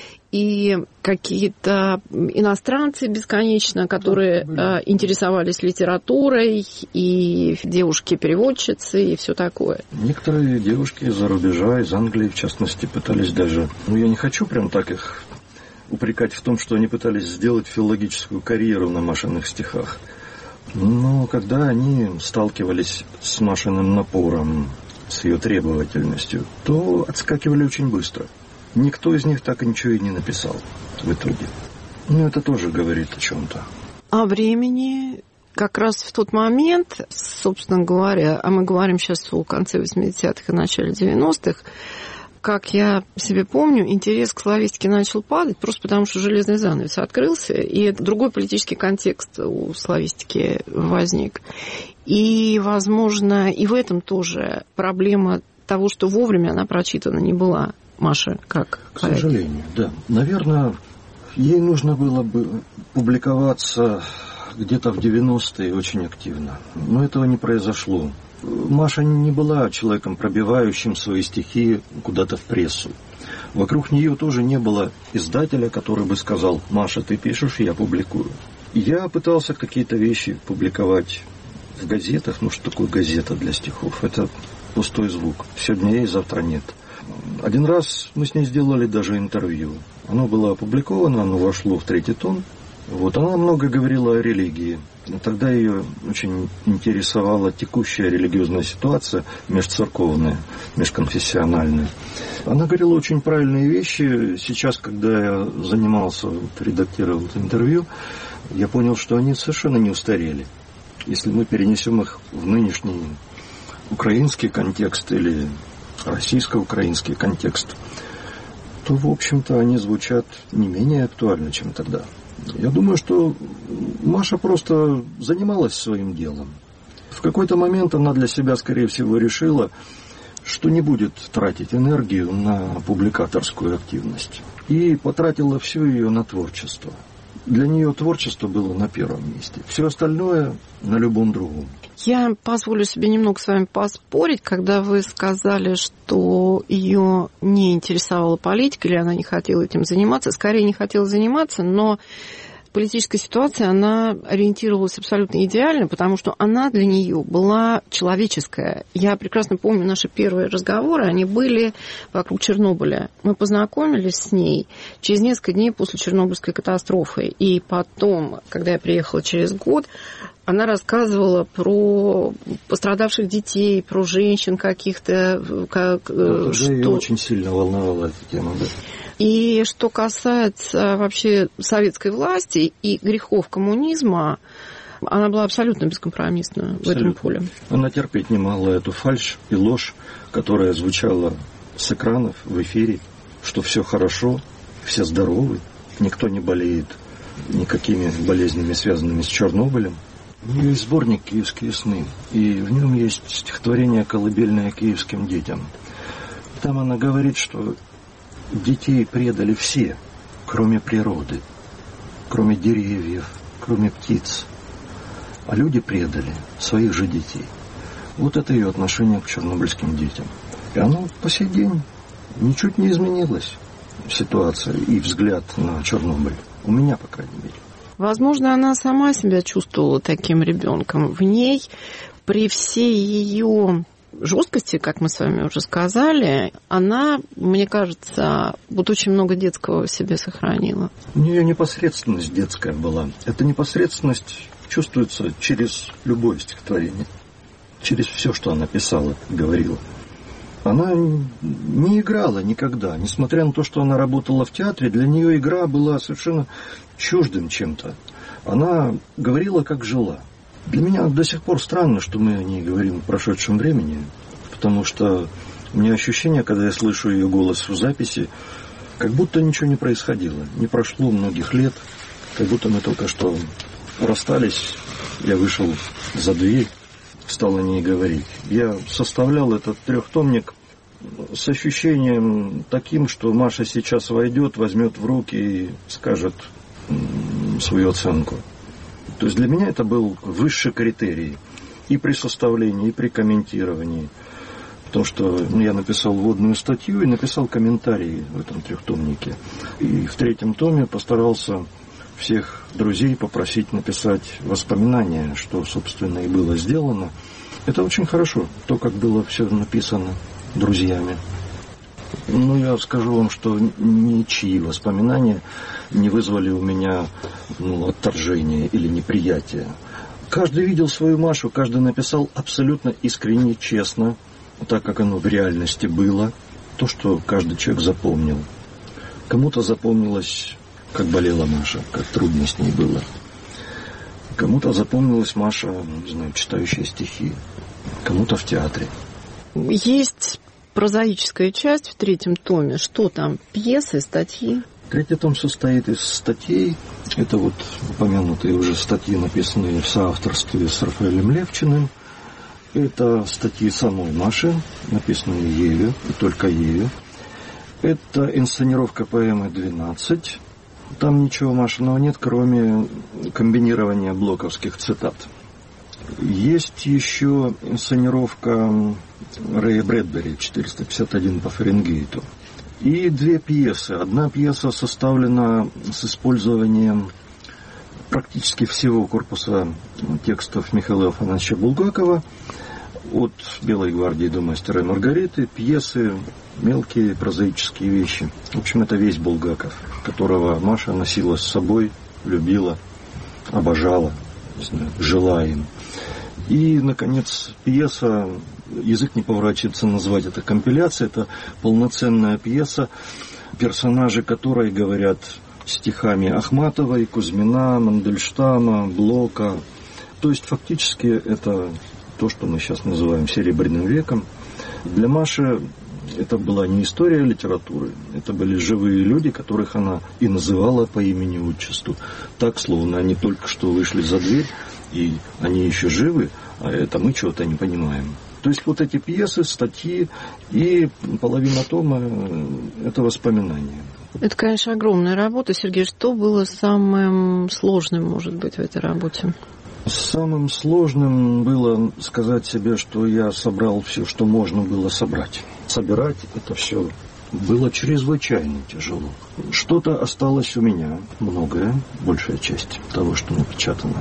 и какие-то иностранцы бесконечно, которые э, интересовались литературой, и девушки-переводчицы, и все такое. Некоторые девушки из-за рубежа, из Англии, в частности, пытались даже... Ну, я не хочу прям так их упрекать в том, что они пытались сделать филологическую карьеру на Машиных стихах. Но когда они сталкивались с Машиным напором, с ее требовательностью, то отскакивали очень быстро. Никто из них так ничего и не написал в итоге. Ну, это тоже говорит о чем-то. О времени. Как раз в тот момент, собственно говоря, а мы говорим сейчас о конце восьмидесятых и начале девяностых, как я себе помню, интерес к славистике начал падать, просто потому что железный занавес открылся, и другой политический контекст у славистики возник. И, возможно, и в этом тоже проблема того, что вовремя она прочитана не была. Маша, как? К сожалению, да. Наверное, ей нужно было бы публиковаться где-то в девяностые очень активно. Но этого не произошло. Маша не была человеком, пробивающим свои стихи куда-то в прессу. Вокруг нее тоже не было издателя, который бы сказал: «Маша, ты пишешь, я публикую». Я пытался какие-то вещи публиковать в газетах. Ну, что такое газета для стихов? Это пустой звук. Сегодня есть, завтра нет. Один раз мы с ней сделали даже интервью. Оно было опубликовано, оно вошло в третий том. Вот, она много говорила о религии. Но тогда ее очень интересовала текущая религиозная ситуация, межцерковная, межконфессиональная. Она говорила очень правильные вещи. Сейчас, когда я занимался, вот, редактировал это интервью, я понял, что они совершенно не устарели. Если мы перенесем их в нынешний украинский контекст или российско-украинский контекст, то, в общем-то, они звучат не менее актуально, чем тогда. Я думаю, что Маша просто занималась своим делом. В какой-то момент она для себя, скорее всего, решила, что не будет тратить энергию на публикаторскую активность. И потратила всю ее на творчество. Для нее творчество было на первом месте. Все остальное на любом другом. Я позволю себе немного с вами поспорить, когда вы сказали, что ее не интересовала политика, или она не хотела этим заниматься. Скорее, не хотела заниматься, но политическая ситуация, она ориентировалась абсолютно идеально, потому что она для нее была человеческая. Я прекрасно помню наши первые разговоры, они были вокруг Чернобыля. Мы познакомились с ней через несколько дней после Чернобыльской катастрофы. И потом, когда я приехала через год, она рассказывала про пострадавших детей, про женщин каких-то. Как, да, что... Ее очень сильно волновала эта тема, да. И что касается вообще советской власти и грехов коммунизма, она была абсолютно бескомпромиссна в этом поле. Она терпеть не могла эту фальшь и ложь, которая звучала с экранов в эфире, что все хорошо, все здоровы, никто не болеет никакими болезнями, связанными с Чернобылем. У нее есть сборник «Киевские сны», и в нем есть стихотворение колыбельное киевским детям. Там она говорит, что детей предали все, кроме природы, кроме деревьев, кроме птиц. А люди предали своих же детей. Вот это ее отношение к чернобыльским детям. И оно по сей день ничуть не изменилось, ситуация и взгляд на Чернобыль. У меня, по крайней мере. Возможно, она сама себя чувствовала таким ребенком. В ней, при всей ее жесткости, как мы с вами уже сказали, она, мне кажется, вот очень много детского в себе сохранила. У нее непосредственность детская была. Эта непосредственность чувствуется через любое стихотворение, через все, что она писала, говорила. Она не играла никогда, несмотря на то, что она работала в театре, для нее игра была совершенно чуждым чем-то. Она говорила, как жила. Для меня до сих пор странно, что мы о ней говорим в прошедшем времени, потому что У меня ощущение, когда я слышу ее голос в записи, как будто ничего не происходило. Не прошло многих лет, как будто мы только что расстались, я вышел за дверь, стал о ней говорить. Я составлял этот трехтомник с ощущением таким, что Маша сейчас войдет, возьмет в руки и скажет свою оценку. То есть для меня это был высший критерий и при составлении, и при комментировании. Потому что я написал вводную статью и написал комментарии в этом трехтомнике. И в третьем томе постарался всех друзей попросить написать воспоминания, что, собственно, и было сделано. Это очень хорошо, то, как было все написано друзьями. Ну, я скажу вам, что ничьи воспоминания не вызвали у меня ну, отторжения или неприятия. Каждый видел свою Машу, каждый написал абсолютно искренне, честно, так, как оно в реальности было, то, что каждый человек запомнил. Кому-то запомнилось, как болела Маша, как трудно с ней было. Кому-то запомнилась Маша, не знаю, читающая стихи, кому-то в театре. Есть прозаическая часть в третьем томе. Что там? Пьесы, статьи? Третий том состоит из статей. Это вот упомянутые уже статьи, написанные в соавторстве с Рафаэлем Левчиным. Это статьи самой Маши, написанные ею, и только ею. Это инсценировка поэмы «двенадцать». Там ничего Машиного нет, кроме комбинирования блоковских цитат. Есть еще инсценировка Рэя Брэдбери «четыреста пятьдесят один по Фаренгейту». И две пьесы. Одна пьеса составлена с использованием практически всего корпуса текстов Михаила Афанасьевича Булгакова, от «Белой гвардии» до «Мастера и Маргариты», пьесы, мелкие прозаические вещи. В общем, это весь Булгаков, которого Маша носила с собой, любила, обожала, не знаю, жила им. И, наконец, пьеса, язык не поворачивается назвать это компиляцией, это полноценная пьеса, персонажи которой говорят стихами Ахматовой, Кузьмина, Мандельштама, Блока. То есть, фактически, это то, что мы сейчас называем Серебряным веком. Для Маши это была не история литературы, это были живые люди, которых она и называла по имени-отчеству. Так, словно они только что вышли за дверь, и они еще живы, а это мы чего-то не понимаем. То есть вот эти пьесы, статьи и половина тома – это воспоминания. Это, конечно, огромная работа. Сергей, что было самым сложным, может быть, в этой работе? Самым сложным было сказать себе, что я собрал все, что можно было собрать. Собирать это все было чрезвычайно тяжело. Что-то осталось у меня, многое, большая часть того, что напечатано.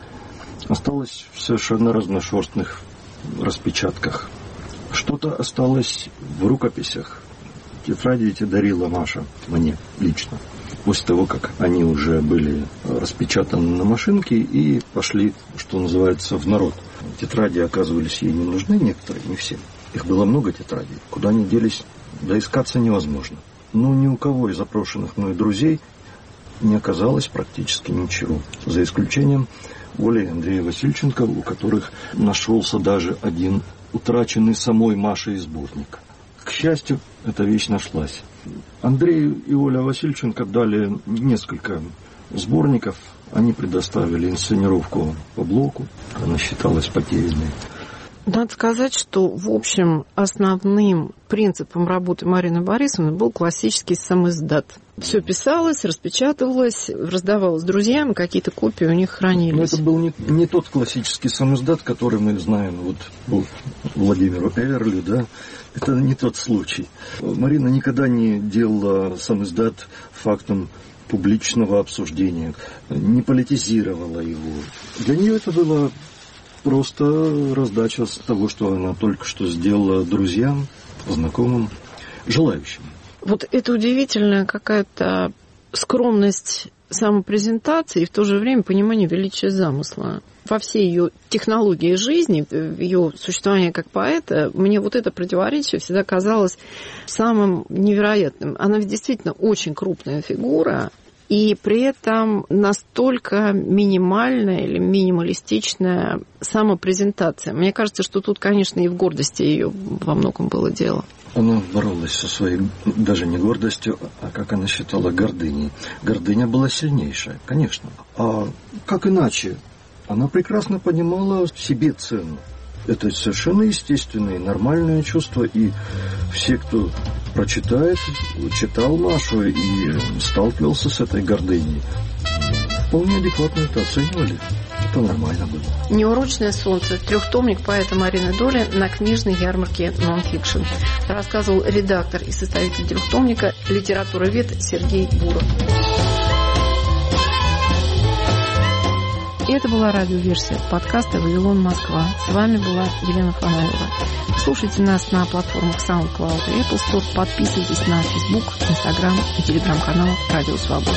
Осталось в совершенно разношерстных распечатках. Что-то осталось в рукописях. Тетради эти дарила Маша мне лично. После того, как они уже были распечатаны на машинке и пошли, что называется, в народ. Тетради оказывались ей не нужны, некоторые, не все. Их было много тетрадей. Куда они делись, доискаться невозможно. Но ни у кого из запрошенных мной друзей не оказалось практически ничего. За исключением Оли и Андрея Васильченко, у которых нашелся даже один утраченный самой Машей сборник. К счастью, эта вещь нашлась. Андрей и Оля Васильченко дали несколько сборников. Они предоставили инсценировку по блоку. Она считалась потерянной. Надо сказать, что, в общем, основным принципом работы Марины Борисовны был классический самиздат. Все писалось, распечатывалось, раздавалось друзьям, какие-то копии у них хранились. Но это был не, не тот классический самиздат, который мы знаем вот по Владимиру Эверли, да. Это не тот случай. Марина никогда не делала самиздат фактом публичного обсуждения, не политизировала его. Для нее это было просто раздача того, что она только что сделала друзьям, знакомым, желающим. Вот это удивительная какая-то скромность самопрезентации и в то же время понимание величия замысла. Во всей ее технологии жизни, в ее существовании как поэта, мне вот это противоречие всегда казалось самым невероятным. Она ведь действительно очень крупная фигура, и при этом настолько минимальная или минималистичная самопрезентация. Мне кажется, что тут, конечно, и в гордости ее во многом было дело. Она боролась со своей, даже не гордостью, а, как она считала, гордыней. Гордыня была сильнейшая, конечно. А как иначе? Она прекрасно понимала себе цену. Это совершенно естественное, нормальное чувство. И все, кто прочитает, читал Машу и сталкивался с этой гордыней, вполне адекватно это оценивали. Это нормально было. «Неурочное солнце», трехтомник поэта Марины Доли на книжной ярмарке «Нонфикшн». Рассказывал редактор и составитель трехтомника, литературовед Сергей Буров. И это была радиоверсия подкаста «Вавилон, Москва». С вами была Елена Фанаева. Слушайте нас на платформах SoundCloud и Apple Store. Подписывайтесь на Facebook, Instagram и телеграм-канал «Радио Свобода».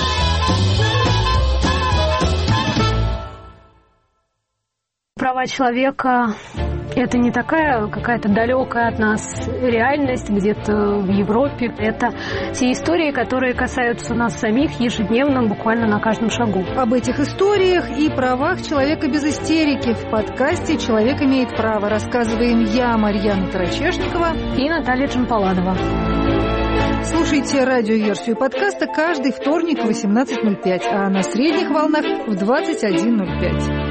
Права человека – это не такая какая-то далекая от нас реальность где-то в Европе. Это те истории, которые касаются нас самих ежедневно, буквально на каждом шагу. Об этих историях и правах человека без истерики в подкасте «Человек имеет право» рассказываем я, Марьяна Тарачешникова и Наталья Джампаладова. Слушайте радиоверсию подкаста каждый вторник в восемнадцать ноль пять, а на средних волнах в двадцать один ноль пять.